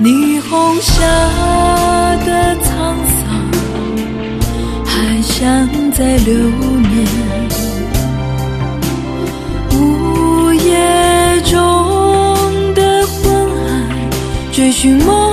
霓虹下的沧桑还像在流年，午夜中的昏暗追寻梦